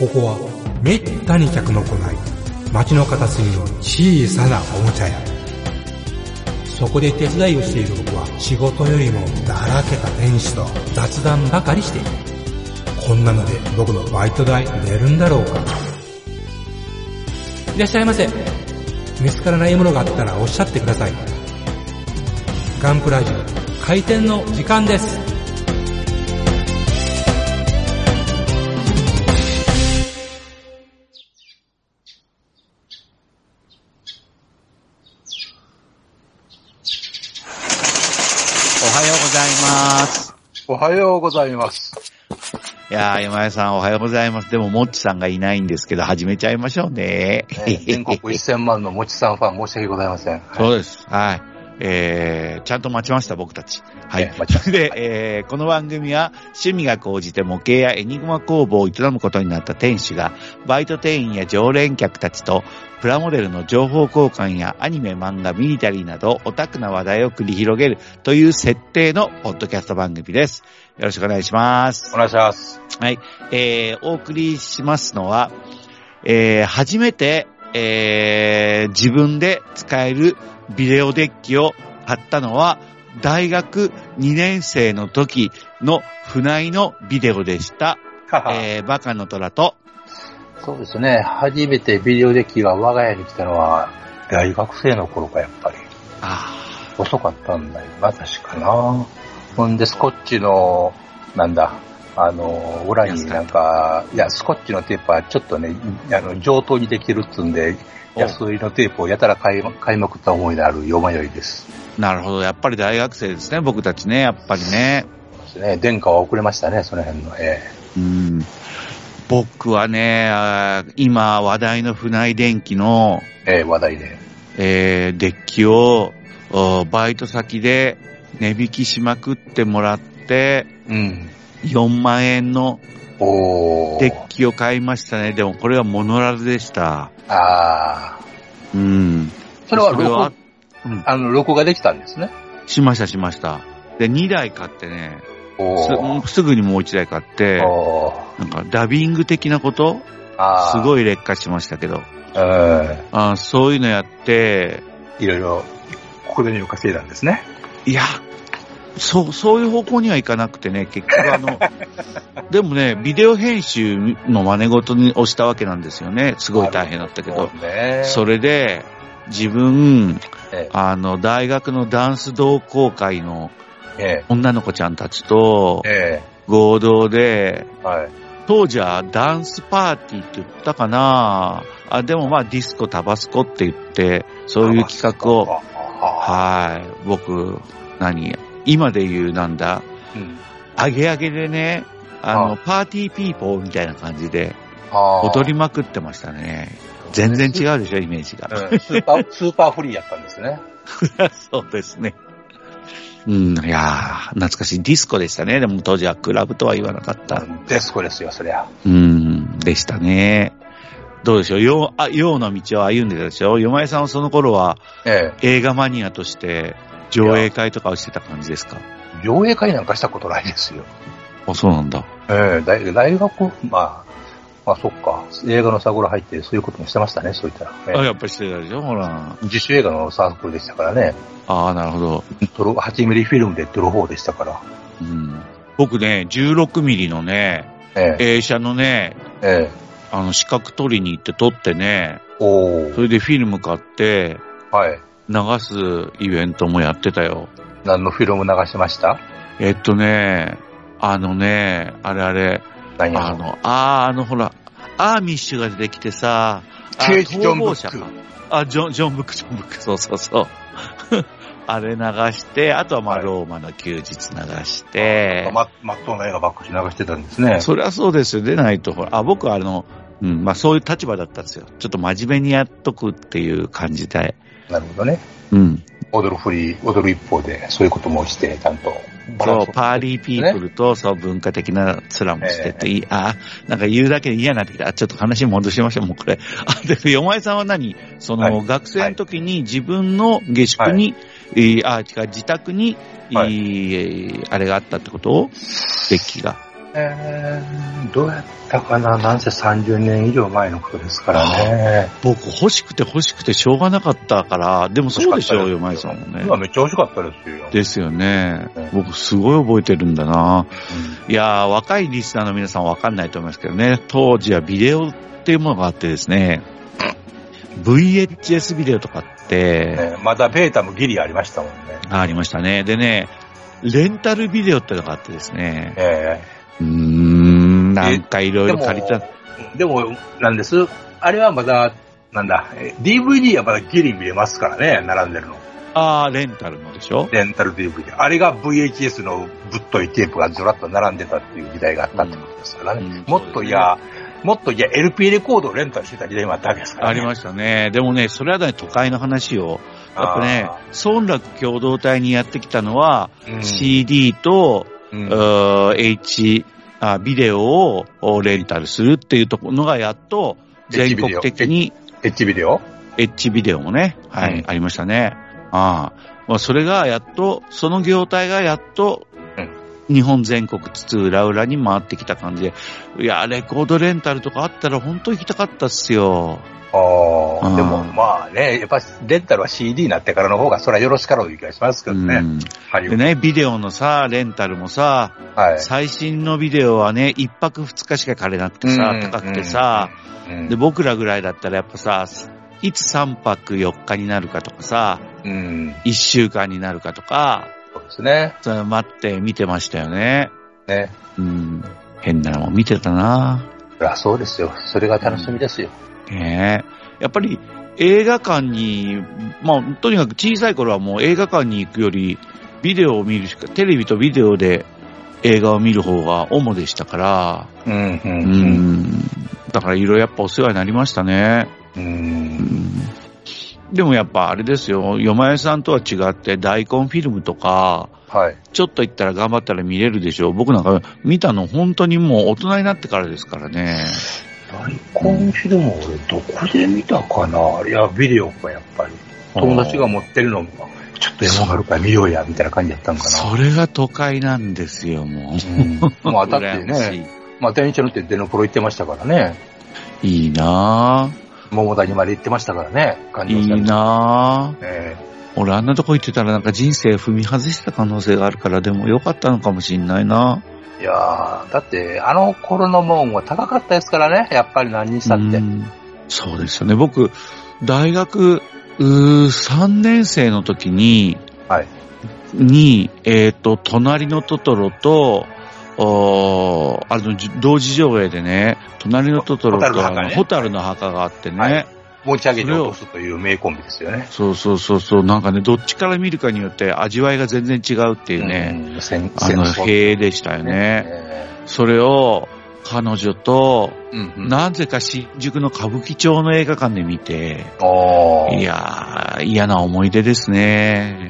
ここはめったに客の来ない街の片隅の小さなおもちゃ屋。そこで手伝いをしている僕は仕事よりもだらけた店主と雑談ばかりしている。こんなので僕のバイト代出るんだろうか。いらっしゃいませ。見つからないものがあったらおっしゃってください。ガンプラジオ開店の時間です。 おはようございます。 おはようございます。 いやー、山井さんおはようございます。でも、もっちさんがいないんですけど、始めちゃいましょうね。 全国1000万のもちさんファン申し訳ございません。 そうです。はい。ちゃんと待ちました、僕たち。はい。それで、この番組は、趣味が高じて模型やエニグマ工房を営むことになった店主が、バイト店員や常連客たちと、プラモデルの情報交換やアニメ、漫画、ミリタリーなど、オタクな話題を繰り広げるという設定のポッドキャスト番組です。よろしくお願いします。 お願いします。 はい。お送りしますのは、初めて、自分で使えるビデオデッキを買ったのは大学2年生の時の船井のビデオでした。バカの虎と。 そうですね。初めてビデオデッキが我が家に来たのは大学生の頃か、やっぱり。遅かったんだよな、確かな。ほんで、スコッチの、裏になんか、いや、スコッチのテープはちょっとね、上等にできてるっつうんで、安売りのテープをやたら買いまくった思いのあるよまよいです。 なるほど。やっぱり大学生ですね、僕たちね、やっぱりね。 そうですね。殿下は遅れましたね、その辺の。 僕はね、今話題の船井電機の、 話題で。 デッキを、バイト先で値引きしまくってもらって、4万円のデッキを買いましたね。でもこれはモノラルでした。 それは録画できたんですね。 しました。で、2台買ってね、すぐにもう1台買って、なんかダビング的なことすごい劣化しましたけど。そういうのやって、 いろいろ小銭を稼いだんですね。 いや、そういう方向にはいかなくてね、結局でもね、ビデオ編集の真似事に押したわけなんですよね。すごい大変だったけど。それで、自分、大学のダンス同好会の女の子ちゃんたちと合同で、当時はダンスパーティーって言ったかな。でもまあディスコタバスコって言って、そういう企画を、僕、今で言うアゲアゲでね、パーティーピーポーみたいな感じで、踊りまくってましたね。全然違うでしょ、イメージが。 スーパーフリーやったんですね。 そうですね。いやー、懐かしい。ディスコでしたね。でも当時はクラブとは言わなかった。 ディスコですよ、そりゃ。 でしたね。どうでしょう、陽の道を歩んでたでしょ。よまえさんはその頃は、映画マニアとして上映会とかをしてた感じですか？ 上映会なんかしたことないですよ。 そうなんだ。 大学、そっか。映画のサークル入ってそういうこともしてましたね、そういったら。 やっぱりしてたでしょ、ほら。 自主映画のサークルでしたからね。 なるほど。 8ミリフィルムで撮る方でしたから。 僕ね、16ミリのね、映写のね、資格取りに行って撮ってね、それでフィルム買って、流すイベントもやってたよ。 何のフィルム流しました？ ほら、アーミッシュが出てきてさ、 ケージ・ジョン・ブック。 ジョンブック、そう。あれ流して、あとはローマの休日流して。 まっとうな映画ばっかり流してたんですね。 そりゃそうですよ。でないと、僕はそういう立場だったんですよ。ちょっと真面目にやっとくっていう感じで。 なるほどね。踊る一方で、そういうこともして、ちゃんと。 そう、パーリーピープルと、文化的な面もしてて、なんか言うだけで嫌になってきた。ちょっと話戻しましょう、もうこれ。で、よまえさんは学生の時に自分の下宿に、自宅に、あれがあったってこと？デッキが。 どうやったかな、なんせ30年以上前のことですからね。 僕欲しくてしょうがなかったから、でもそうでしょうよ、まいさんもね。 今めっちゃ欲しかったですよ。 ですよね。僕すごい覚えてるんだな。いやー、若いリスナーの皆さんはわかんないと思いますけどね、当時はビデオっていうものがあってですね、VHS ビデオとかって、 まだベータもギリありましたもんね。 ありましたね。でね、レンタルビデオってのがあってですね、なんかいろいろ借りた。 でも、なんです。あれはまだ、なんだ、DVD はまだギリ見れますからね、並んでるの。 ああ、レンタルのでしょ？ レンタル DVD。あれが VHS のぶっといテープがずらっと並んでたっていう時代があったってことですからね。もっといや、LP レコードをレンタルしてた時代もあったわけですからね。 ありましたね。でもね、それはね、都会の話を。やっぱね、村落共同体にやってきたのは、CD と、ビデオをレンタルするっていうのがやっと全国的に。 エッチビデオ？ エッチビデオもね、はい、ありましたね。まあ、それがやっと、その業態がやっと、日本全国津々浦々に回ってきた感じで、いや、レコードレンタルとかあったら本当行きたかったっすよ。 でもまあね、やっぱレンタルは CD になってからの方がそれはよろしかろうという気がしますけどね。 でね、ビデオのさ、レンタルもさ、最新のビデオはね、1泊2日しか借りなくてさ、高くてさ、で、僕らぐらいだったらやっぱさ、いつ3泊4日になるかとかさ、1週間になるかとか、 そうですね。 それ待って見てましたよね。 ね。 変なのも見てたな。 そうですよ。それが楽しみですよ。 やっぱり映画館に、まあ、とにかく小さい頃はもう映画館に行くより、ビデオを見るしか、テレビとビデオで映画を見る方が主でしたから、だからいろいろやっぱお世話になりましたね。でもやっぱあれですよ、よまよさんとは違って大根フィルムとか、ちょっと行ったら頑張ったら見れるでしょ。僕なんか見たの本当にもう大人になってからですからね。 大根フィルム俺どこで見たかな。いや、ビデオかやっぱり。友達が持ってるのも、ちょっと山があるから見ようや、みたいな感じだったんかな。 それが都会なんですよ、もう。まあだってね、まあ電車乗ってデノプロ行ってましたからね。 いいなぁ。 桃谷まで行ってましたからね。 いいなぁ。俺あんなとこ行ってたらなんか人生踏み外した可能性があるから、でもよかったのかもしんないな。 いやー、だってあの頃のもんは高かったですからね、やっぱり何にしたって。 そうですよね。僕、大学3年生の時に、隣のトトロと、同時上映でね、隣のトトロとホタルの墓があってね。 持ち上げて落とすという名コンビですよね。 そう。なんかね、どっちから見るかによって味わいが全然違うっていうね。塀でしたよね。それを彼女と、なぜか新宿の歌舞伎町の映画館で見て、いやー、嫌な思い出ですね。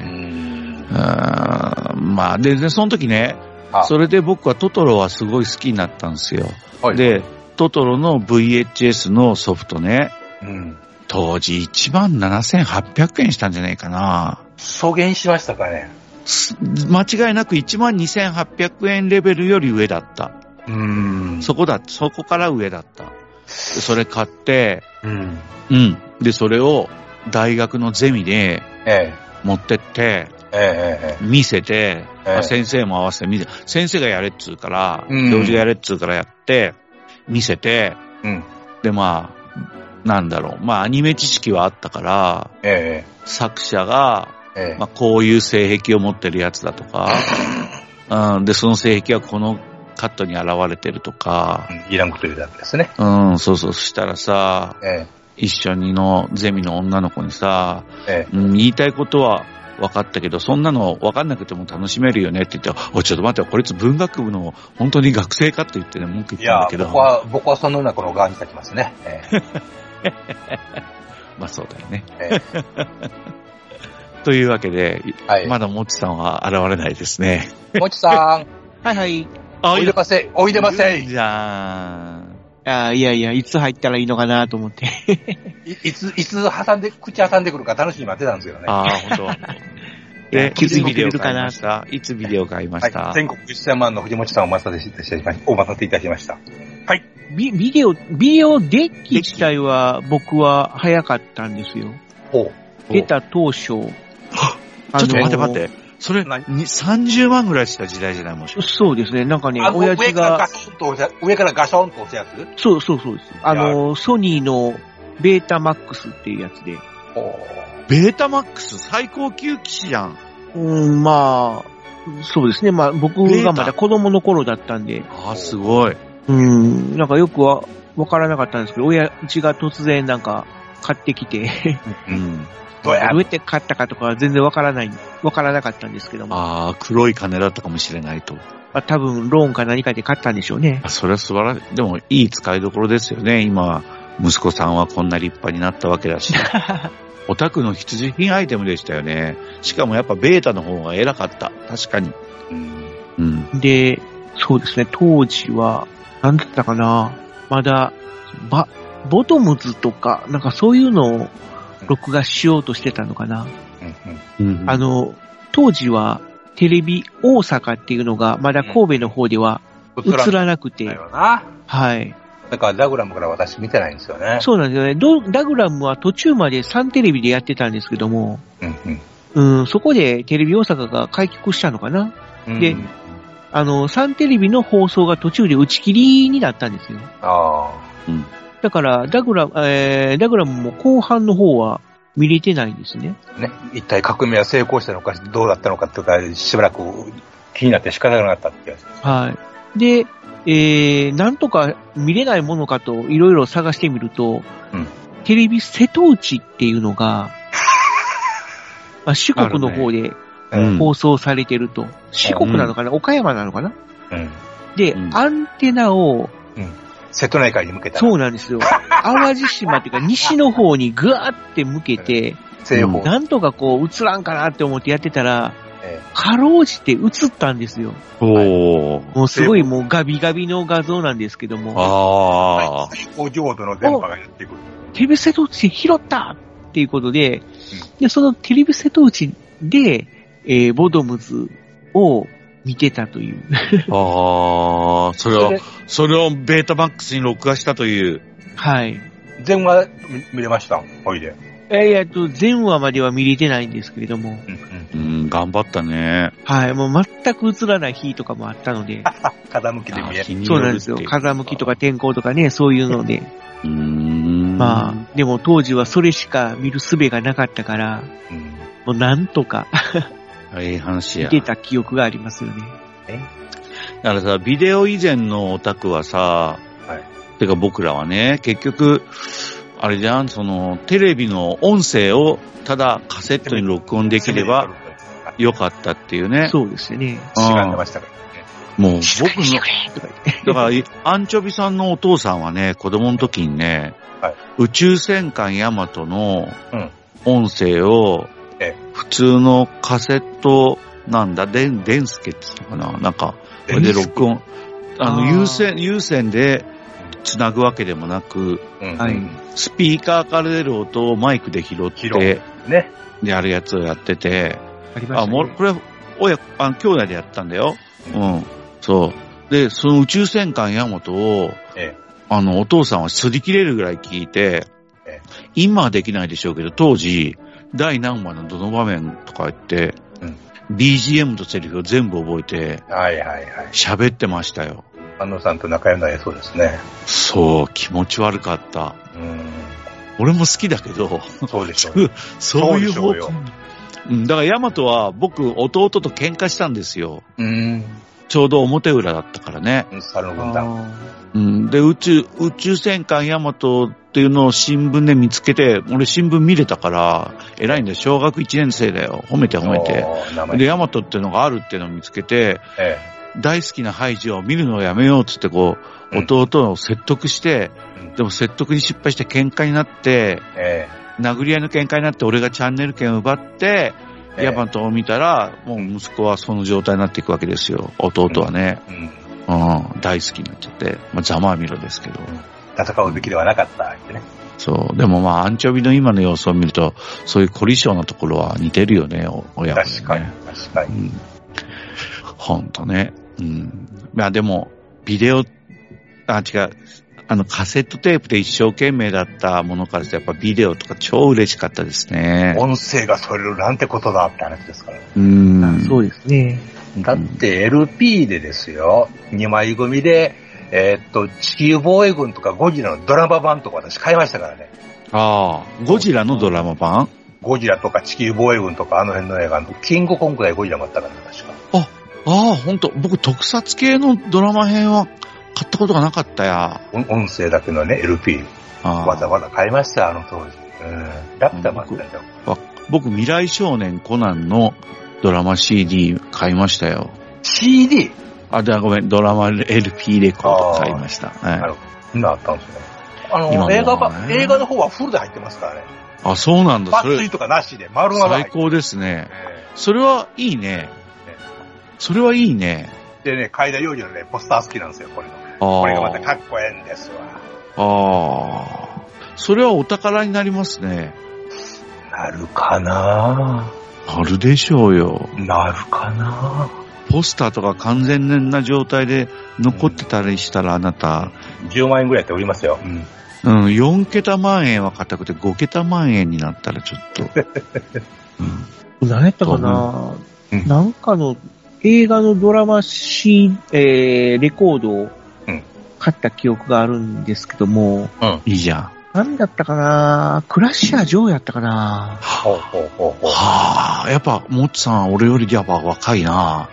まあ、で、その時ね、それで僕はトトロはすごい好きになったんですよ。で、トトロの VHS のソフトね。当時17,800円したんじゃないかな。 そげんしましたかね。 間違いなく12,800円レベルより上だった。そこから上だった。それ買って、で、それを大学のゼミで持ってって、見せて、先生も合わせて見せて、先生がやれっつうから、教授がやれっつうからやって、見せて、で、まあ、なんだろう。まあ、アニメ知識はあったから、作者が、まあ、こういう性癖を持ってるやつだとか、で、その性癖はこのカットに現れてるとか。 いらんこと言うわけですね。 そう。そしたらさ、一緒にのゼミの女の子にさ、言いたいことは分かったけど、そんなの分かんなくても楽しめるよねって言って、おい、ちょっと待って、こいつ文学部の本当に学生かって言ってね、文句言ったんだけど。 いや、僕はそのような子の側に立ちますね。 まあそうだよね。というわけで、まだもちさんは現れないですね。 もちさん。 はいはい。 おいでません。おいでません。 じゃいや、いつ入ったらいいのかなと思って。 いつ口挟んでくるか楽しみに待ってたんですよね。 本当。 で、 気づいてくれるかな。 いつビデオ買いました、 全国1000万の藤本さんをお待たせいたしました。はい。 ビデオデッキ自体は僕は早かったんですよ。出た当初。ちょっと待って。それ、30万ぐらいした時代じゃないもし。 そうですね。なんかね、親父が。 上からガションと押すやつ？ そうです。ソニーのベータマックスっていうやつで。 ベータマックス最高級機種じゃん。 まあ、そうですね。まあ僕がまだ子供の頃だったんで。 すごい。 なんかよくわからなかったんですけど、親父が突然なんか買ってきて、どうやって買ったかとかは全然わからなかったんですけども。 黒い金だったかもしれないと。 多分ローンか何かで買ったんでしょうね。 それは素晴らしい。でもいい使いどころですよね。今、息子さんはこんな立派になったわけだし。オタクの必需品アイテムでしたよね。しかもやっぱベータの方が偉かった。確かに。 で、そうですね、当時は、なんだったかな、まだ、ボトムズとか、なんかそういうのを録画しようとしてたのかな。当時はテレビ大阪っていうのがまだ神戸の方では映らなくて、はい。 だからダグラムから私見てないんですよね。 そうなんですよね。ダグラムは途中までサンテレビでやってたんですけども、そこでテレビ大阪が開局したのかな。で、サンテレビの放送が途中で打ち切りになったんですよ。だからダグラムも後半の方は見れてないんですね。 一体革命は成功したのかどうだったのかとかしばらく気になって仕方がなかったってやつです。 はい。で、なんとか見れないものかといろいろ探してみると、テレビ瀬戸内っていうのが、四国の方で放送されてると。四国なのかな、岡山なのかな、で、アンテナを、 瀬戸内海に向けた。 そうなんですよ。淡路島っていうか西の方にぐわーって向けて、なんとかこう映らんかなって思ってやってたら、かろうじて映ったんですよ。もうすごいもうガビガビの画像なんですけども。 高強度の電波がやってくる。 テレビ瀬戸内拾ったっていうことで、でそのテレビ瀬戸内で、ボトムズを見てたという。 それをベータマックスに録画したという。 はい。 全話見れました？おいで。 全話までは見れてないんですけれども。 頑張ったね。 はい。もう全く映らない日とかもあったので。 風向きで見える。 そうなんですよ。風向きとか天候とかね、そういうので。まあ、でも当時はそれしか見る術がなかったから、もうなんとかいい話や。 見てた記憶がありますよね。 だからさ、ビデオ以前のオタクはさ、てか僕らはね、結局、あれじゃん、テレビの音声をただカセットに録音できればよかったっていうね。 そうですね。 しがんでましたからね。 もう僕の、だから、アンチョビさんのお父さんはね、子供の時にね、宇宙戦艦ヤマトの音声を、普通のカセットデンスケって言ったかな、なんか、これで録音、有線で繋ぐわけでもなく、スピーカーから出る音をマイクで拾って、やるやつをやってて、これ、兄弟でやったんだよ。そう。で、その宇宙戦艦ヤマトを、お父さんは擦り切れるぐらい聞いて、今はできないでしょうけど、当時、第何話のどの場面とか言って、BGM とセリフを全部覚えて、喋ってましたよ。 安野さんと仲良くなれそうですね。 そう、気持ち悪かった。俺も好きだけど、 そうでしょう。 そういう方向。だからヤマトは僕、弟と喧嘩したんですよ。ちょうど表裏だったからね。 猿の軍団。 で、宇宙戦艦ヤマトっていうのを新聞で見つけて、俺新聞見れたから、偉いんだよ。小学1年生だよ。褒めて。で、ヤマトっていうのがあるっていうのを見つけて、大好きなハイジを見るのをやめようっつって弟を説得して、でも説得に失敗して喧嘩になって、殴り合いの喧嘩になって俺がチャンネル権を奪って、ヤマトを見たら、もう息子はその状態になっていくわけですよ。弟はね。大好きになっちゃって。ざまあみろですけど。 戦うべきではなかったってね。 そう。でもまあ、アンチョビの今の様子を見ると、そういう凝り性なところは似てるよね、親は、ね。 確かに、確かに。 ほんとね。うん。まあでも、違う。カセットテープで一生懸命だったものからして、やっぱビデオとか超嬉しかったですね。 音声がそれるなんてことだって話ですから。 そうですね。 だって LP でですよ、2枚組で、地球防衛軍とかゴジラのドラマ版とか私買いましたからね。 ああ、ゴジラのドラマ版？ ゴジラとか地球防衛軍とかあの辺の映画のキングコングらいゴジラもあったからね、確か。 ほんと。僕特撮系のドラマ編は買ったことがなかったや。 音声だけのね、LP。わざわざ買いました、あの当時。ラピュタもあったんだよ。 僕、未来少年コナンのドラマ CD 買いましたよ。 CD？ ごめん、ドラマ LP レコード買いました。 なるほど。そんなあったんですね。映画の方はフルで入ってますからね。 あ、そうなんだ。 抜粋とかなしで、丸々。 最高ですね。それはいいね。それはいいね。 でね、海田洋次のね、ポスター好きなんですよ、これの。これがまたかっこええんですわ。 それはお宝になりますね。 なるかな？ なるでしょうよ。 なるかな？ ポスターとか完全な状態で残ってたりしたらあなた。 10万円ぐらいっておりますよ。 4桁万円は硬くて5桁万円になったらちょっと。 何やったかな？なんかの映画のドラマレコードを買った記憶があるんですけども。 いいじゃん。 何だったかな？クラッシャージョーやったかな？ やっぱ、モッツさん、俺よりやっぱ若いな。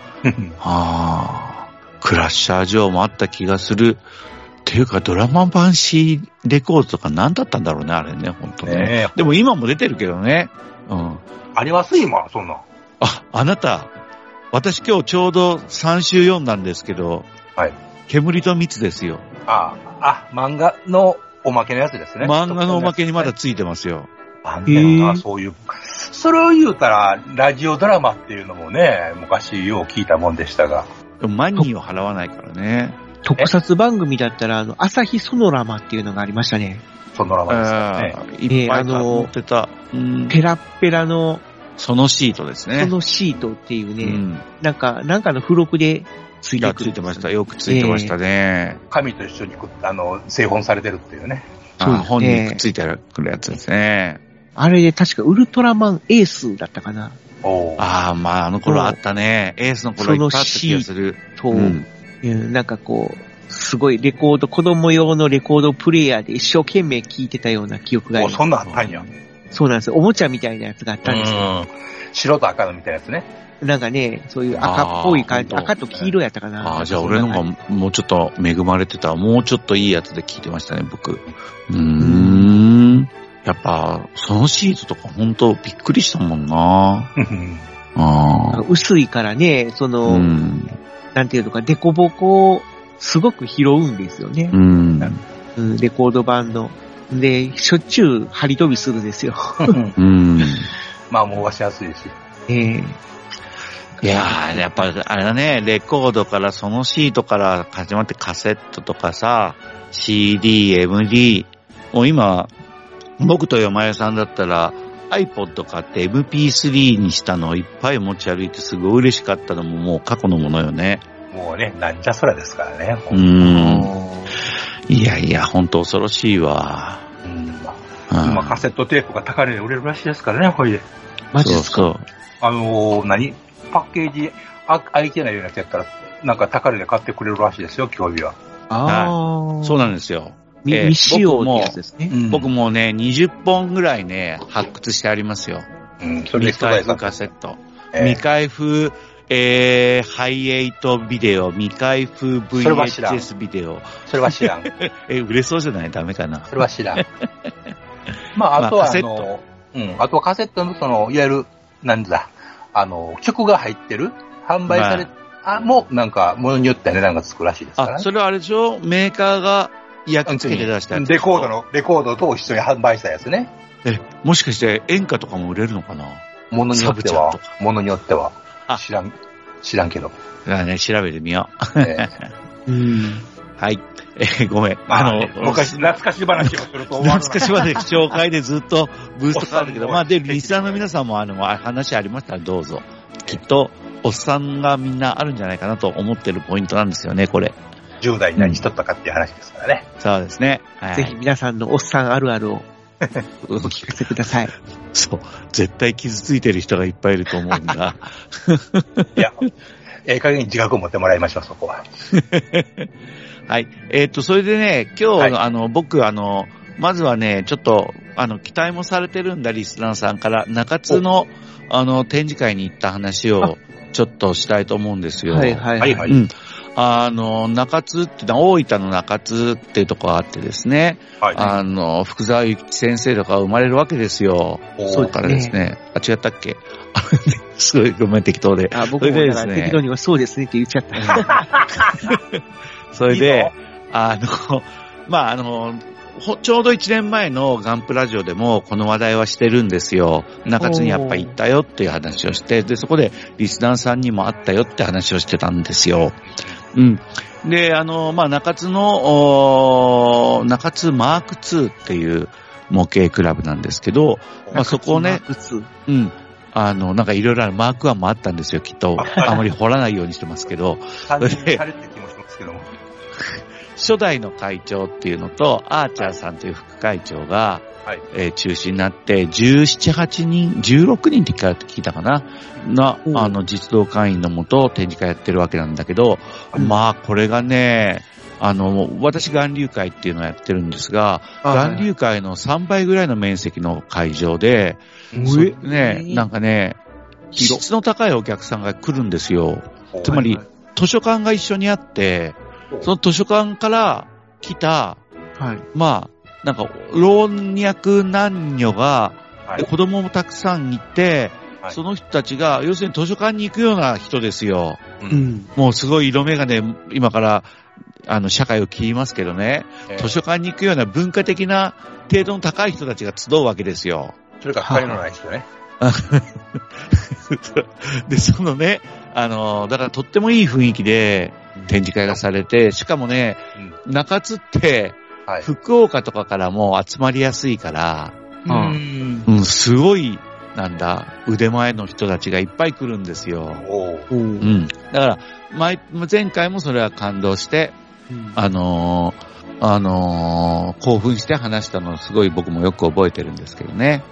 クラッシャージョーもあった気がする。っていうか、ドラマ版 C レコードとか何だったんだろうね、あれね、ほんとね。でも今も出てるけどね。 あります今、そんな。 あなた、私今日ちょうど3週読んだんですけど、 はい。 煙と蜜ですよ。 漫画のおまけのやつですね。 漫画のおまけにまだついてますよ。 そういう。それを言うたら、ラジオドラマっていうのもね、昔よう聞いたもんでしたが。 でもマニーを払わないからね。 特撮番組だったら、朝日ソノラマっていうのがありましたね。 ソノラマですからね。 いっぱい載ってた。 ペラッペラの、 そのシートですね。 そのシートっていうね、なんかの付録でついてくる。 ついてました。よくついてましたね。 紙と一緒に製本されてるっていうね。 本にくっついてくるやつですね。 あれで確かウルトラマンエースだったかな。 あの頃あったね。エースの頃いっぱいあった気がする。 なんかこう、すごい子供用のレコードプレイヤーで一生懸命聴いてたような記憶があります。 そんなんあったんや。 そうなんですよ。おもちゃみたいなやつがあったんですよ。 白と赤のみたいなやつね。 なんかね、そういう赤っぽい感じ、赤と黄色やったかな。 じゃあ俺のがもうちょっと恵まれてた。もうちょっといいやつで聴いてましたね、僕。やっぱ、そのシートとかほんとびっくりしたもんな。 薄いからね、なんていうのか、デコボコをすごく拾うんですよね。レコード版の。で、しょっちゅう張り飛びするんですよ。 まあ、もうしやすいし。 いやー、やっぱあれだね、レコードからそのシートから始まってカセットとかさ、CD、MD、もう今、僕と山屋さんだったら iPod 買って MP3 にしたのをいっぱい持ち歩いてすごい嬉しかったのももう過去のものよね。 もうね、なんじゃそらですからね。 いやいや、ほんと恐ろしいわ。 今カセットテープが高値で売れるらしいですからね、ほいで。 マジですか？ そう。 パッケージ開いてないようなやつやったら、なんか高値で買ってくれるらしいですよ、今日は。 そうなんですよ。 未使用ってやつですね。 僕もね、20本ぐらいね、発掘してありますよ。未開封カセット。未開封、ハイエイトビデオ、未開封 VHS ビデオ。 それは知らん。 売れそうじゃない？ダメかな。 それは知らん。あとはあとはカセットのいわゆる、曲が入ってる販売され、もうなんか、ものによっては値段がつくらしいですからね。 それはあれでしょ？メーカーが焼き付けて出したやつ。 レコードと一緒に販売したやつね。 もしかして演歌とかも売れるのかな？ ものによっては。知らんけど。 調べてみよう。はい。 ごめん。 昔、懐かし話をすると思う。 懐かし話紹介でずっとブーストかかるけど、まあ、で、リスナーの皆さんも話ありましたらどうぞ。きっと、おっさんがみんなあるんじゃないかなと思ってるポイントなんですよね、これ。 10代に何しとったかっていう話ですからね。 そうですね。 はい、ぜひ皆さんのおっさんあるあるをお聞かせください。 そう。絶対傷ついてる人がいっぱいいると思うんだ。 いや、加減に自覚を持ってもらいましょう、そこは。 はい。それでね、今日、はい、僕、まずはね、ちょっと、期待もされてるんだ、リスナーさんから、中津の、展示会に行った話を、ちょっとしたいと思うんですよ。 はいはいはい。 うん。中津ってのは、大分の中津っていうところがあってですね、はい、福沢諭吉先生とか生まれるわけですよ。そうからですね。違ったっけすごい、ごめん、適当で。 僕もですね、適当にはそうですねって言っちゃった。 それで、まあ、ちょうど1年前のガンプラジオでもこの話題はしてるんですよ。中津にやっぱ行ったよっていう話をして、で、そこでリスナーさんにも会ったよって話をしてたんですよ。うん。で、まあ、中津マーク2っていう模型クラブなんですけど、まあ、そこをね、うん。なんかいろいろあるマーク1もあったんですよ、きっと。あまり掘らないようにしてますけど。それで、初代の会長っていうのと、アーチャーさんという副会長が、はい中心になって、17、8人、16人って聞いたかな実動会員のもと展示会やってるわけなんだけど、まあ、これがね、私、岩流会っていうのをやってるんですが、岩流会の3倍ぐらいの面積の会場で、ね、なんかね、質の高いお客さんが来るんですよ。つまり、図書館が一緒にあって、その図書館から来た、はい、まあ、なんか、老若男女が、はい、子供もたくさんいて、はい、その人たちが、要するに図書館に行くような人ですよ。うん、もうすごい色眼鏡、今から、社会を切りますけどね、図書館に行くような文化的な程度の高い人たちが集うわけですよ。 それから光のない人ね。 で、そのね、だからとってもいい雰囲気で展示会がされて、しかもね、中津って、はい、福岡とかからも集まりやすいから、すごい、腕前の人たちがいっぱい来るんですよ。だから、前回もそれは感動して、興奮して話したのをすごい僕もよく覚えてるんですけどね。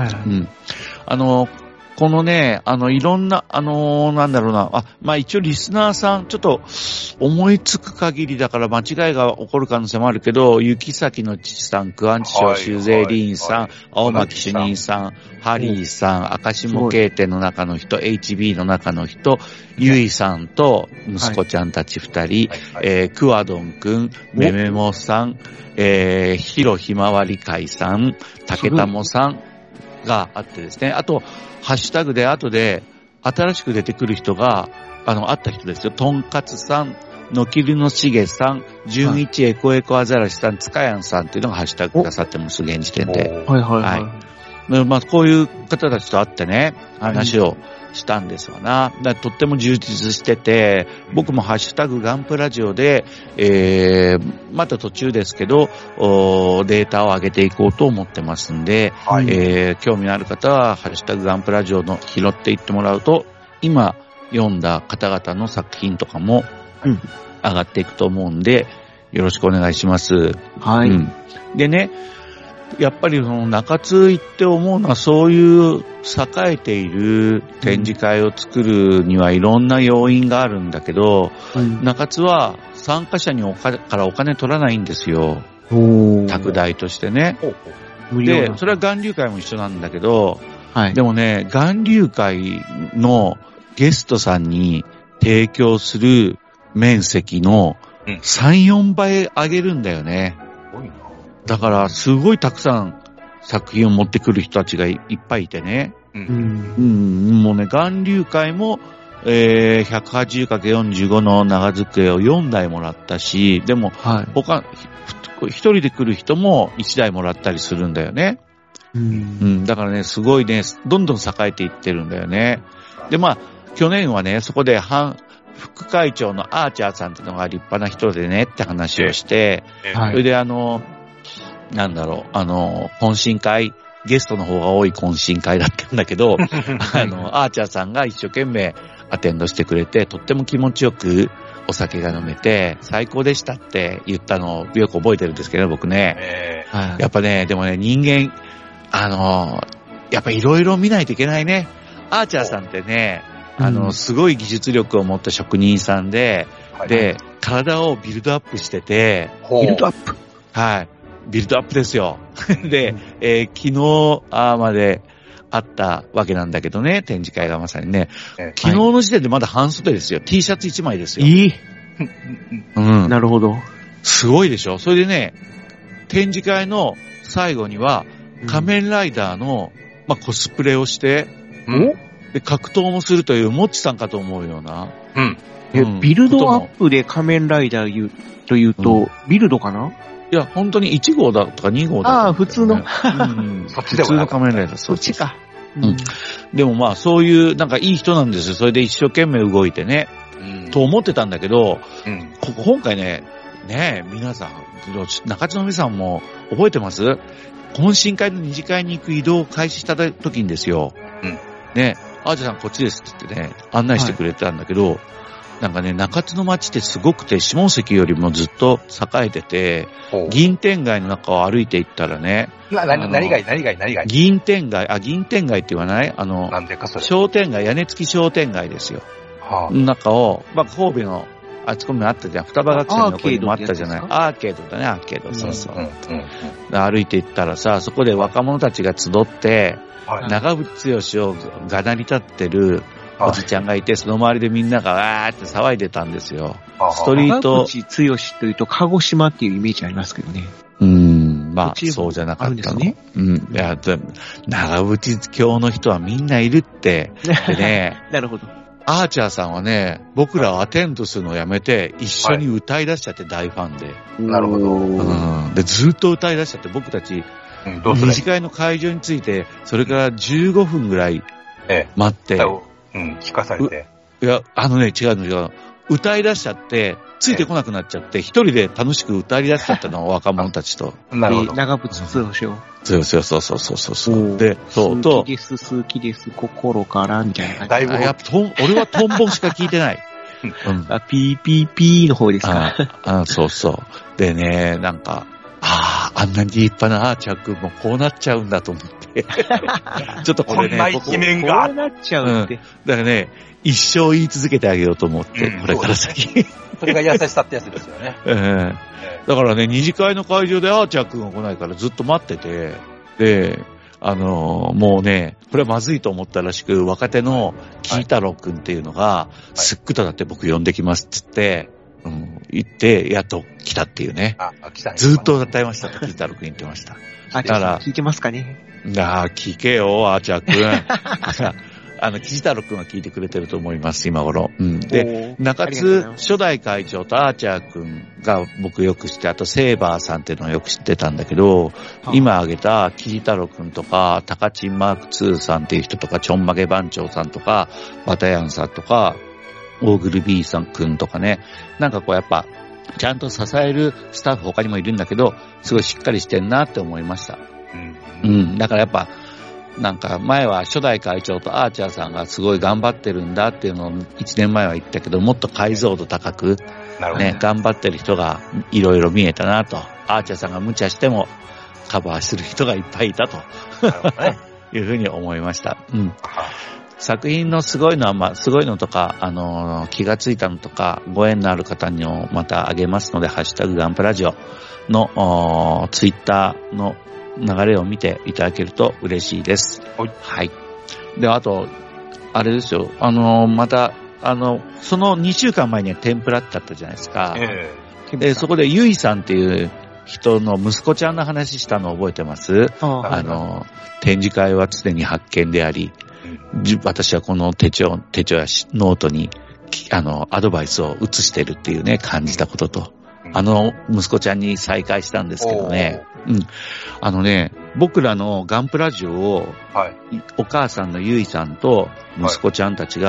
このね、いろんな、まあ一応リスナーさん、ちょっと思いつく限りだから間違いが起こる可能性もあるけど、雪崎の父さん、クアンチショウ、シュウゼイリーンさん、青巻主任さん、ハリーさん、赤下慶店の中の人、HB の中の人、ユイさんと息子ちゃんたち2人、クワドンくん、メメモさん、ヒロひまわり会さん、竹玉さんがあってですね、あと、ハッシュタグで後で新しく出てくる人が、会った人ですよ。とんかつさん、のきるのしげさん、純一エコエコアザラシさん、つかやんさんっていうのがハッシュタグくださってます現時点で。まあ、こういう方たちと会ってね、話をしたんですわな。とっても充実してて、僕もハッシュタグガンプラジオで、また途中ですけど、データを上げていこうと思ってますんで、興味のある方は、ハッシュタグガンプラジオの拾っていってもらうと、今読んだ方々の作品とかも、上がっていくと思うんで、よろしくお願いします。はい。でね、やっぱりその中津行って思うのはそういう栄えている展示会を作るにはいろんな要因があるんだけど、中津は参加者にからお金取らないんですよ。託代としてね。で、それは岩流会も一緒なんだけど、でもね、岩流会のゲストさんに提供する面積の3、4倍上げるんだよね。だから、すごいたくさん作品を持ってくる人たちがいっぱいいてね。もうね、岩流会も、180×45 の長机を4台もらったし、でも、一人で来る人も1台もらったりするんだよね。だからね、すごいね、どんどん栄えていってるんだよね。で、まあ、去年はね、そこで副会長のアーチャーさんっていうのが立派な人でねって話をして、それでなんだろう、懇親会、ゲストの方が多い懇親会だったんだけど、アーチャーさんが一生懸命アテンドしてくれて、とっても気持ちよくお酒が飲めて、最高でしたって言ったのをよく覚えてるんですけど、僕ね。やっぱね、でもね、人間、やっぱいろいろ見ないといけないね。アーチャーさんってね、すごい技術力を持った職人さんで、で、体をビルドアップしてて、 ビルドアップ？ はい。ビルドアップですよ。で、昨日まであったわけなんだけどね、展示会がまさにね。昨日の時点でまだ半袖ですよ。T シャツ1枚ですよ。うん。 なるほど。 すごいでしょ。それでね、展示会の最後には、仮面ライダーの、コスプレをして、で、格闘もするという、モッチさんかと思うような。 ビルドアップで仮面ライダーというと、ビルドかな？ いや、本当に1号だとか2号だとか、ね。 普通の。 そっちでも普通の仮面ライダー。 そっちか。 でもそういう、なんかいい人なんですよ。それで一生懸命動いてね。と思ってたんだけど、今回ね、皆さん、中津の皆さんも覚えてます？懇親会の二次会に行く移動を開始した時にですよ。ね、アーチャーさんこっちですって言ってね、案内してくれてたんだけど、なんかね、中津の町ってすごくて、下関よりもずっと栄えてて、銀天街の中を歩いていったらね、 何街銀天街って言わない？ なんでかそれ。 商店街、屋根付き商店街ですよ。中を、神戸の、あちこにあったじゃん。双葉学生の横にもあったじゃない。アーケードだね、アーケード。そうそう。歩いていったらさ、そこで若者たちが集って、長渕剛をがなり立ってるおじちゃんがいて、その周りでみんながわーって騒いでたんですよ。ストリート。 長渕剛というと鹿児島っていうイメージありますけどね。 そうじゃなかったの。 ね。 いや、長渕教の人はみんないるって。でね。 なるほど。 アーチャーさんはね、僕らをアテンドするのをやめて、一緒に歌い出しちゃって大ファンで。 なるほど。 で、ずっと歌い出しちゃって、僕たち、二次会の会場に着いて、それから15分ぐらい待って、 聞かされて。 いや、違う。歌い出しちゃって、ついてこなくなっちゃって、一人で楽しく歌い出しちゃったの、若者たちと。 なるほど。 長渕剛を。 そう。で、 好きです、心から、みたいな感じ。 だいぶ、俺はトンボしか聞いてない。 ピーの方ですか。 そう。でね、なんか、あんなに立派なアーチャー君もこうなっちゃうんだと思って。ちょっとこれね、 こんなイケメンが。 こうなっちゃうって。 だからね、一生言い続けてあげようと思って、これから先。 それが優しさってやつですよね。 だからね、二次会の会場でアーチャー君が来ないからずっと待ってて、で、もうね、これはまずいと思ったらしく、若手のキータロウ君っていうのが、すっくとだって僕呼んできますって言って、行って、やっと来たっていうね。ずっと歌いましたと、キータロウ君言ってました。 だから、聞いてますかね？ 聞けよ、アーチャー君。キジタロ君は聞いてくれてると思います、今頃。で、中津初代会長とアーチャー君が僕よく知って、あとセーバーさんっていうのをよく知ってたんだけど、今挙げたキジタロ君とか、タカチンマーク2さんっていう人とか、ちょんまげ番長さんとか、バタヤンさんとか、オーグル B さん君とかね、なんかこうやっぱ、ちゃんと支えるスタッフ他にもいるんだけど、すごいしっかりしてんなって思いました。だからやっぱ、なんか前は初代会長とアーチャーさんがすごい頑張ってるんだっていうのを1年前は言ったけど、もっと解像度高く、ね、頑張ってる人がいろいろ見えたなと。アーチャーさんが無茶してもカバーする人がいっぱいいたと。いうふうに思いました。作品のすごいのは、すごいのとか、気がついたのとか、ご縁のある方にもまたあげますので、ハッシュタグガンプラジオのツイッターの流れを見ていただけると嬉しいです。はい。で、あと、あれですよ。また、その2週間前には天ぷらってあったじゃないですか。で、そこでゆいさんっていう人の息子ちゃんの話したのを覚えてます？展示会は常に発見であり、私はこの手帳やノートに、アドバイスを移してるっていうね、感じたことと、息子ちゃんに再会したんですけどね。僕らのガンプラジオを、お母さんのゆいさんと息子ちゃんたちが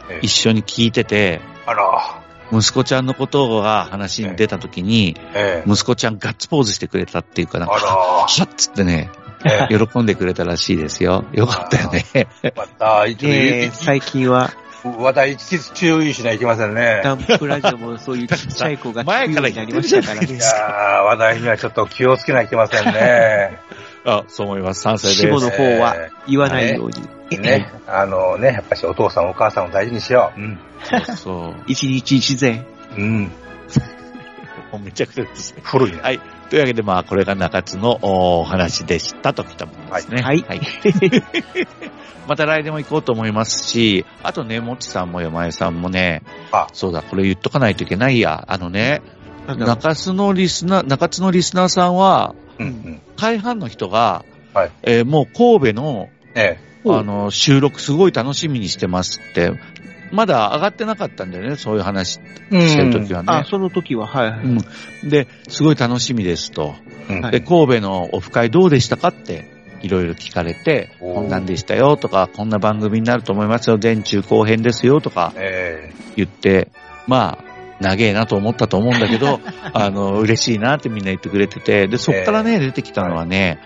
一緒に聞いてて、息子ちゃんのことが話に出た時に、息子ちゃんガッツポーズしてくれたっていうかなんか、はっつってね、喜んでくれたらしいですよ。よかったよね。 また、 最近は、 話題注意しないといけませんね。 ガンプラジオもそういうちっちゃい子が前からなりましたからね。 いやー、話題にはちょっと気をつけないといけませんね。 そう思います。賛成です。 死後の方は言わないように。 ね。やっぱしお父さんお母さんを大事にしよう。そう。 一日一善。 もうめちゃくちゃですね。 古いね。 はい。というわけで、これが中津のお話でしたときたものですね。 はい。 また来年も行こうと思いますし、あとね、もちさんも山江さんもね、そうだ、これ言っとかないといけないや。中津のリスナーさんは、大半の人が、もう神戸の、収録すごい楽しみにしてますって、まだ上がってなかったんだよね、そういう話してるときはね。 その時は、 で、すごい楽しみですと。で、神戸のオフ会どうでしたかって、いろいろ聞かれて、こんなんでしたよとか、こんな番組になると思いますよ、前中後編ですよとか、言って、長えなと思ったと思うんだけど、嬉しいなってみんな言ってくれてて、で、そっからね、出てきたのはね、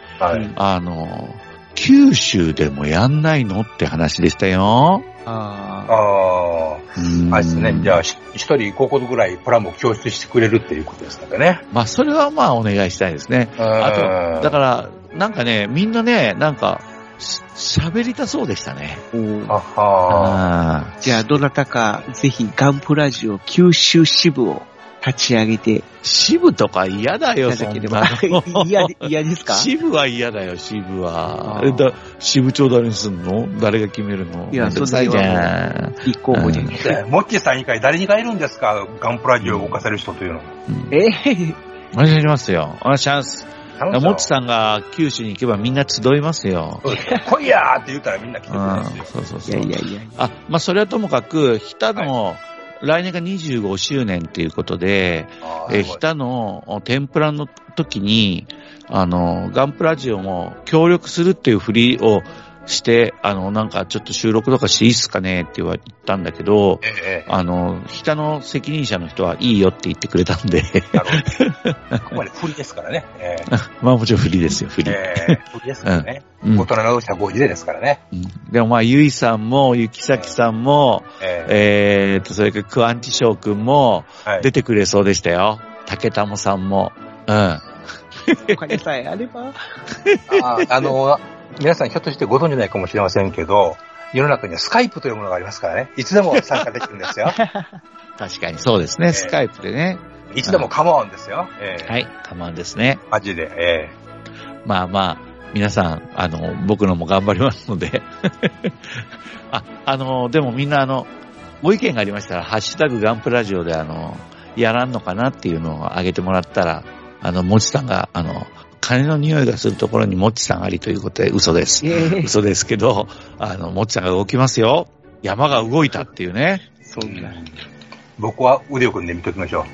九州でもやんないのって話でしたよ。 あれですね。じゃあ、一人5個ぐらいプラモ教室してくれるっていうことですからね。 それはお願いしたいですね。あと、だから、なんかね、みんなね、なんか、喋りたそうでしたね。 じゃあ、どなたか、ぜひ、ガンプラジオ九州支部を立ち上げて。 支部とか嫌だよ、そんなの。 嫌ですか？ 支部は嫌だよ、支部は。支部長誰にすんの？誰が決めるの？ いや、そんなじゃん。立候補で。 モッチーさん以外誰にがいるんですか？ガンプラジオを動かせる人というのは。 お願いしますよ。お願いします。もっちさんが九州に行けばみんな集いますよ。 来いやーって言ったらみんな来てくれますよ。 そう。いや。それはともかく、日田の、来年が25周年っていうことで、日田の天ぷらの時に、ガンプラジオも協力するっていうふりをして、なんかちょっと収録とかしていいっすかねって言ったんだけど、日田の責任者の人はいいよって言ってくれたんで。 ここまで振りですからね。 もちろん振りですよ、振り。 振りですからね。大人の社交辞令ですからね。 でもゆいさんも、ゆきさきさんも、それからクアンチショウ君も、出てくれそうでしたよ。竹玉さんも。 お金さえあれば。 皆さんひょっとしてご存じないかもしれませんけど、世の中にはスカイプというものがありますからね。いつでも参加できるんですよ。 確かにそうですね、スカイプでね。 いつでもカモンですよ。 はい、カモンですね。 マジで。 皆さん、僕のも頑張りますので。でもみんなご意見がありましたら、ハッシュタグガンプラジオでやらんのかなっていうのを上げてもらったら、もちさんが、金の匂いがするところにもちさんありということで嘘です。嘘ですけど、もちさんが動きますよ。山が動いたっていうね。 そうだ。 僕は腕を組んで見ときましょ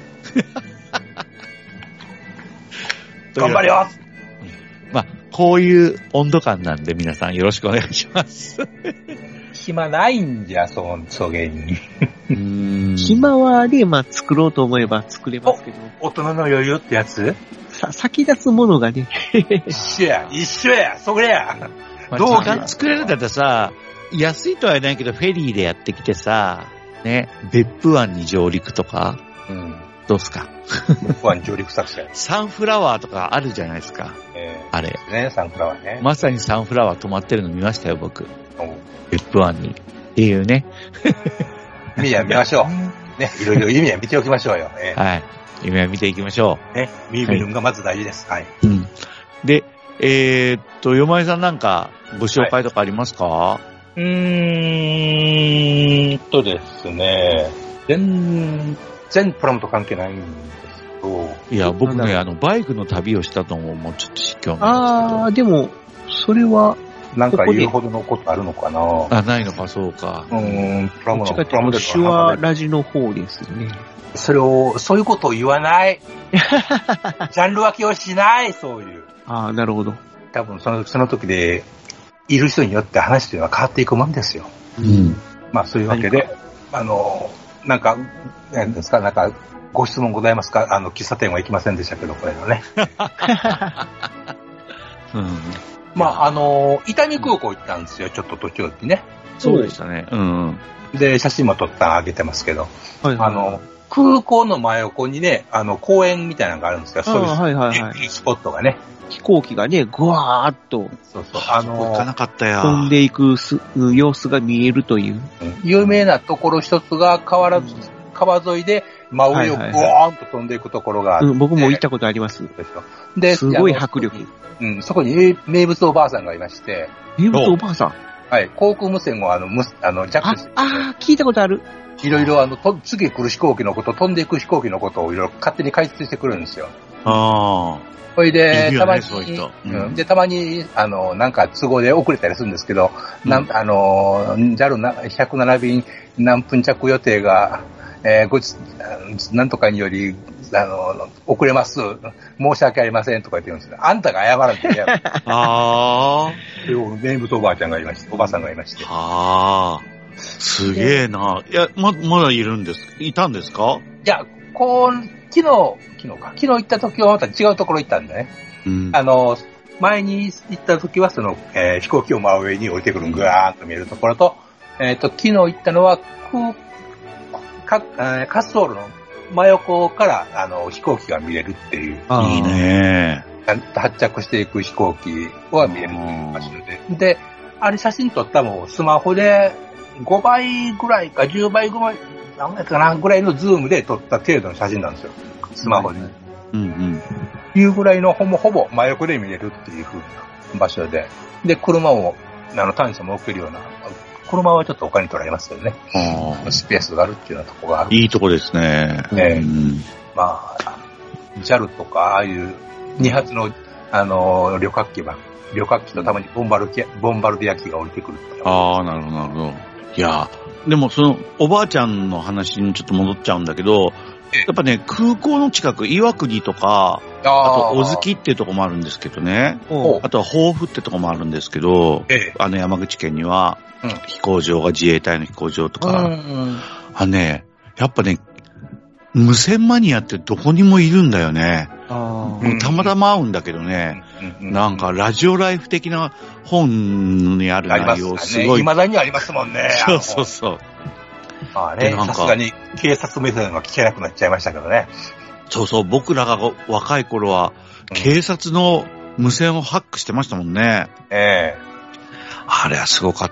う。頑張ります。 こういう温度感なんで皆さんよろしくお願いします。 暇ないんじゃ、そげに。 暇はね、作ろうと思えば作れますけど。 大人の余裕ってやつ？ 先立つものがね。 一緒や、それや。 時間作れるんだったらさ、安いとは言えないけど、フェリーでやってきてさ、ね、別府湾に上陸とか、どうすか？ 別府湾上陸作戦。 サンフラワーとかあるじゃないですか。あれ。 ね、サンフラワーね。 まさにサンフラワー止まってるの見ましたよ、僕。別府湾に。っていうね。 見ましょう。ね、いろいろ夢は見ておきましょうよ。 はい。夢は見ていきましょう。ね、見るのがまず大事です。はい。 で、よまえさんなんかご紹介とかありますか？ ですね、全然プラモと関係ないんですけど。 いや、僕ね、バイクの旅をしたのもちょっと興味あるんですけど。でも、それは、 なんか言うほどのことあるのかな？ ないのか、そうか。 プラモで手話ラジの方ですよね。 そういうことを言わない。ジャンル分けをしない、そういう。 なるほど。 多分その時で、いる人によって話というのは変わっていくもんですよ。そういうわけで、 なんか、なんですか、なんか、ご質問ございますか？喫茶店は行きませんでしたけど、これのね。 うん、 まあ、伊丹空港行ったんですよ、ちょっと途中にね。 そうでしたね。うん。 で、写真も撮ったあげてますけど、 はいはい、 空港の真横にね、公園みたいなのがあるんですよ。そういう、 はいはいはい、 スポットがね。 飛行機がね、ぐわーっと。 そうそう。 行かなかったや。 飛んでいく様子が見えるという。 有名なところ一つが川沿いで、真上をぐわーんと飛んでいくところがあって、 僕も行ったことあります。 で、 すごい迫力。 そこに名物おばあさんがいまして。 名物おばあさん？ はい。航空無線をジャックして。 聞いたことある。 いろいろ次来る飛行機のこと、飛んでいく飛行機のことをいろいろ勝手に解説してくるんですよ。 それで、たまに、 で、 たまに、なんか都合で遅れたりするんですけど、JAL107 便何分着予定が、なんとかにより、遅れます。申し訳ありませんとか言ってるんですけど、あんたが謝らんとやる。名物おばあちゃんがいまして、おばさんがいまして。 すげえな。いや、まだいたんですか？ いや、昨日行った時はまた違うところ行ったんでね。うん、前に行った時は飛行機を真上に降りてくるぐわーっと見えるところと、昨日行ったのは滑走路の真横から飛行機が見れるっていう。 いいね。 発着していく飛行機は見れるという場所で。で、あれ写真撮ったもスマホで5倍ぐらいか10倍ぐらい、何倍かなぐらいのズームで撮った程度の写真なんですよ。スマホで。いうぐらいのほぼ真横で見れるっていう風な場所で。で、車を、単車も置けるような、車はちょっとお金取られますけどね。スペースがあるっていうようなとこがある。 いいとこですね。 まあ、JAL とか、ああいう2発の、旅客機とたまにボンバルディア機が降りてくるっていう。 なるほど、なるほど。いや、でもおばあちゃんの話にちょっと戻っちゃうんだけど、やっぱね、空港の近く、岩国とか、あと、小月っていうとこもあるんですけどね。あとは、豊富ってとこもあるんですけど、山口県には、飛行場が自衛隊の飛行場とか、やっぱね、無線マニアってどこにもいるんだよね。たまたま会うんだけどね、なんかラジオライフ的な本にある内容すごい。 未だにありますもんね。 そう。 さすがに警察目線は聞けなくなっちゃいましたけどね。 そう、僕らが若い頃は、警察の無線をハックしてましたもんね。あれはすごかった。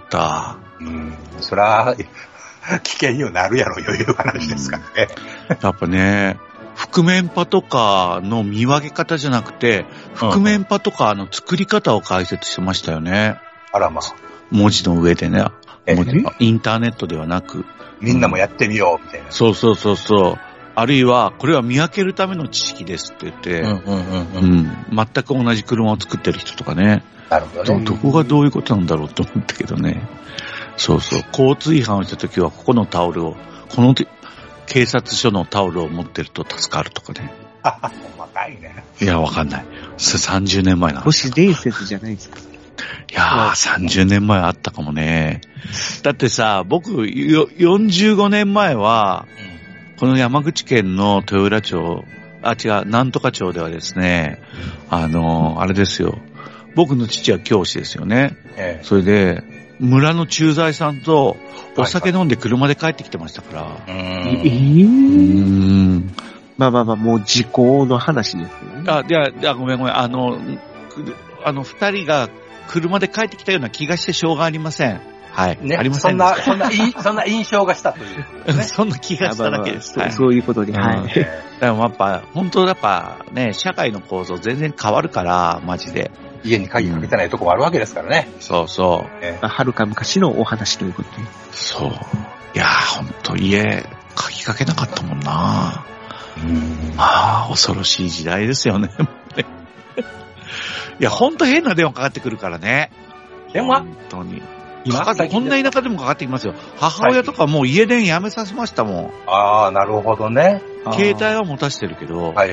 そりゃ、危険にはなるやろ、余裕話ですからね。 やっぱね、覆面パトカーの見分け方じゃなくて、覆面パトカーの作り方を解説してましたよね。 あらまあ。 文字の上でね。インターネットではなく。 みんなもやってみよう、みたいな。 そう。あるいは、これは見分けるための知識ですって言って、全く同じ車を作ってる人とかね。 なるほどね。 どこがどういうことなんだろうと思ったけどね。そう。交通違反をしたときは、この警察署のタオルを持ってると助かるとかね。 若いね。 いや、わかんない。30年前なの。 都市伝説じゃないですか。 いやー、30年前あったかもね。だってさ、僕、45年前は、この山口県の豊浦町、なんとか町ではですね、あれですよ。僕の父は教師ですよね。それで、村の駐在さんとお酒飲んで車で帰ってきてましたから。 まあ、もう時効の話ですよね。 いや、ごめん。二人が車で帰ってきたような気がしてしょうがありません。はい。 ね、 ありません。 そんな印象がしたという、 ね。そんな気がしただけです。 そういうことで。はい。 でも本当ね、社会の構造全然変わるから、マジで。 家に鍵かけてないとこもあるわけですからね。 そう。 はるか昔のお話ということで。 そう。いやー、ほんと家、鍵かけなかったもんな。恐ろしい時代ですよね。いや、ほんと変な電話かかってくるからね。 電話？ 本当に。こんな田舎でもかかってきますよ。母親とかもう家電やめさせましたもん。 なるほどね。 携帯は持たしてるけど。 はい。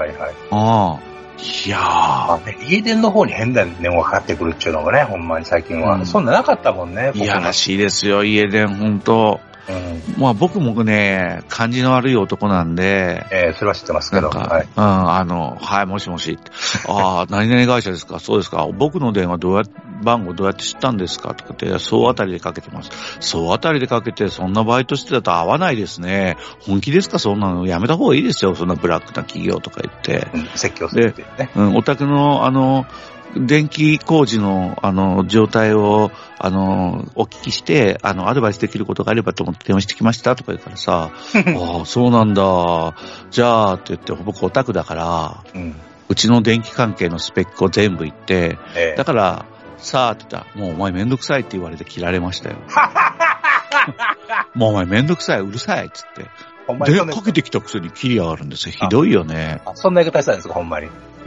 いやー。 家電の方に変な電話かかってくるっていうのがね、ほんまに最近は。そんななかったもんね。 いやらしいですよ、家電、ほんと。 まあ僕もね、感じの悪い男なんで。 それは知ってますけど。はい。 はい、もしもし。何々会社ですか？そうですか。僕の電話番号どうやって知ったんですかとかって、総当たりでかけてます。総当たりでかけて、そんなバイトしてたと合わないですね。本気ですか？そんなのやめた方がいいですよ。そんなブラックな企業とか言って。 説教するっていうね。 お宅の、電気工事の、状態を、お聞きして、アドバイスできることがあればと思って電話してきましたとか言うからさ、そうなんだ。じゃあ、って言って、僕オタクだから、うちの電気関係のスペックを全部言って、だから、さあって言ったら、もうお前めんどくさいって言われて切られましたよ。もうお前めんどくさい、うるさいっつって。で、かけてきたくせに切り上がるんですよ。ひどいよね。 そんな言い方したんですか、ほんまに。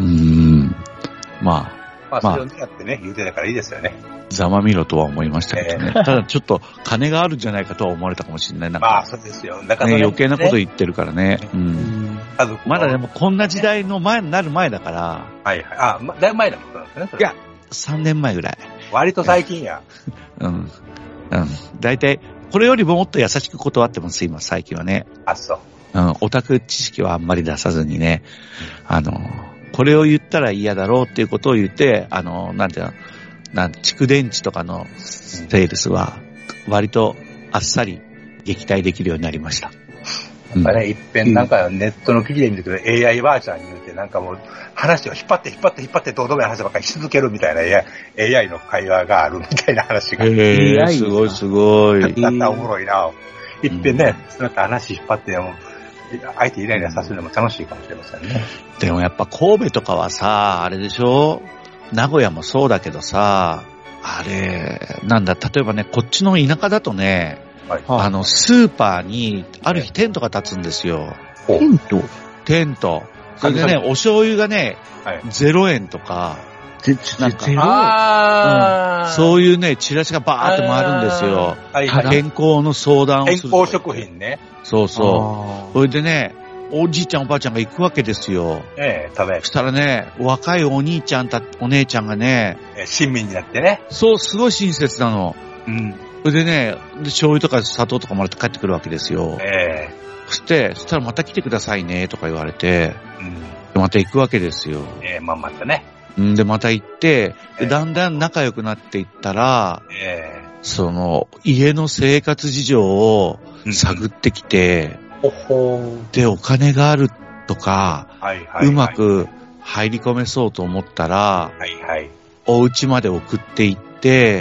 まあ、それをやってね、言うてたからいいですよね。 ざまみろとは思いましたけどね。ただちょっと金があるんじゃないかとは思われたかもしれない。なんかそうですよ。だからね、余計なこと言ってるからね。まだでもこんな時代の前になる前だから。 はいはい。だいぶ前だもんね。 いや、3年前ぐらい。 割と最近や。 だいたい、これよりももっと優しく断ってます、今、最近はね。 そう。 オタク知識はあんまり出さずにね。これを言ったら嫌だろうっていうことを言って、なんていうの、蓄電池とかのセールスは、割とあっさり撃退できるようになりました。 やっぱね、いっぺんなんかネットの記事で見るけど、AI ばあちゃんに言うて、なんかもう話を引っ張ってどうでもいい話ばっかりし続けるみたいな AI の会話があるみたいな話が。 すごいすごい。 だったらおもろいな。いっぺんね、なんか話引っ張って、相手イライラさせるのも楽しいかもしれませんね。 でもやっぱ神戸とかはさ、あれでしょ？名古屋もそうだけどさ、あれ、なんだ、例えばね、こっちの田舎だとね、スーパーにある日テントが立つんですよ。テント。それでね、お醤油がね、0円とか、 なんかそういうね、チラシがバーって回るんですよ。健康の相談をする。 健康食品ね。 そうそう。それでね、おじいちゃんおばあちゃんが行くわけですよ。 食べる。 そしたらね、若いお兄ちゃんお姉ちゃんがね、 親身になってね。 そう、すごい親切なの。それでね、醤油とか砂糖とかもらって帰ってくるわけですよ。そしたらまた来てくださいね、とか言われて、また行くわけですよ。 またね。 で、また行って、だんだん仲良くなっていったら、その、家の生活事情を探ってきて、で、お金があるとか、うまく入り込めそうと思ったら、お家まで送って行って、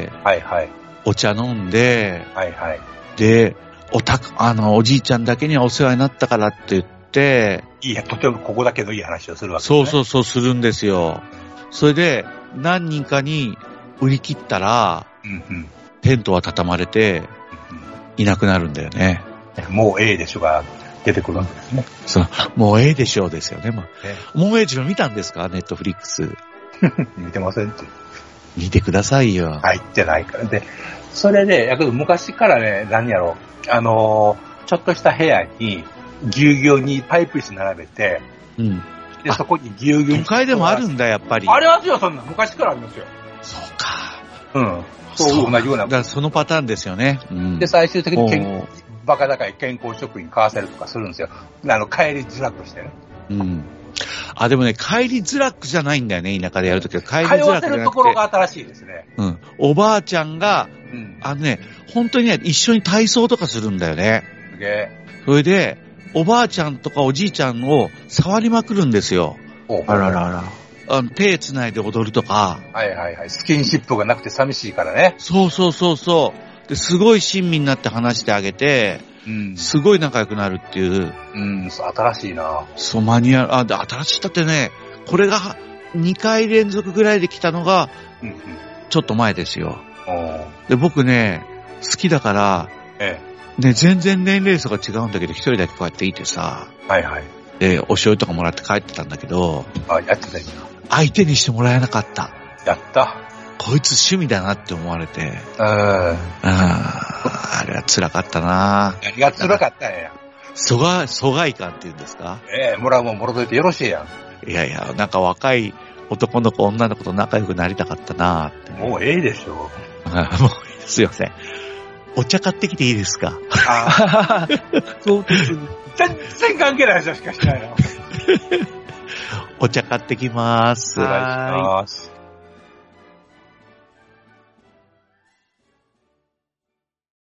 お茶飲んで、で、おじいちゃんだけにはお世話になったからって言って、 とてもここだけのいい話をするわけですね。 そう、するんですよ。それで、何人かに売り切ったら、テントは畳まれて、いなくなるんだよね。 もうでしょが出てくるわけですね。 もうでしょですよね。もうでしょ見たんですか？ネットフリックス。 見てませんって。 見てくださいよ。 入ってないから。で、それで、昔からね、何やろ、ちょっとした部屋に、ぎゅうぎゅうにパイプ椅子並べて、で、そこにぎゅうぎゅうに。 都会でもあるんだ、やっぱり。 ありますよ、そんな。昔からありますよ。 そうか。 そう、同じような。 だからそのパターンですよね。 で、最終的にバカ高い健康食品買わせるとかするんですよ。帰りづらくしてね。 でもね、帰りづらくじゃないんだよね、田舎でやるときは。帰りづらくじゃなくて。通わせるところが新しいですね。 おばあちゃんが、本当にね、一緒に体操とかするんだよね。 すげえ。 それで、おばあちゃんとかおじいちゃんを触りまくるんですよ。 あららら。 手繋いで踊るとか。 スキンシップがなくて寂しいからね。 そう。で、すごい親身になって話してあげて、すごい仲良くなるっていう。 新しいな。 そう、マニュアル、新しいだってね、これが2回連続ぐらいで来たのが、ちょっと前ですよ。で、僕ね、好きだから、ね、全然年齢差が違うんだけど、一人だけこうやっていてさ、で、お醤油とかもらって帰ってたんだけど、 やってたよ。 相手にしてもらえなかった。 やった。 こいつ趣味だなって思われて。あれは辛かったな。 何が辛かったんや。 疎外感って言うんですか？ もらうもんもろといてよろしいやん。いや、なんか若い男の子、女の子と仲良くなりたかったなって。 もうでしょ。 もうすいません。 お茶買ってきていいですか？ ああ。そうですね。全然関係ない話しかしないな。 お茶買ってきます。 お願いします。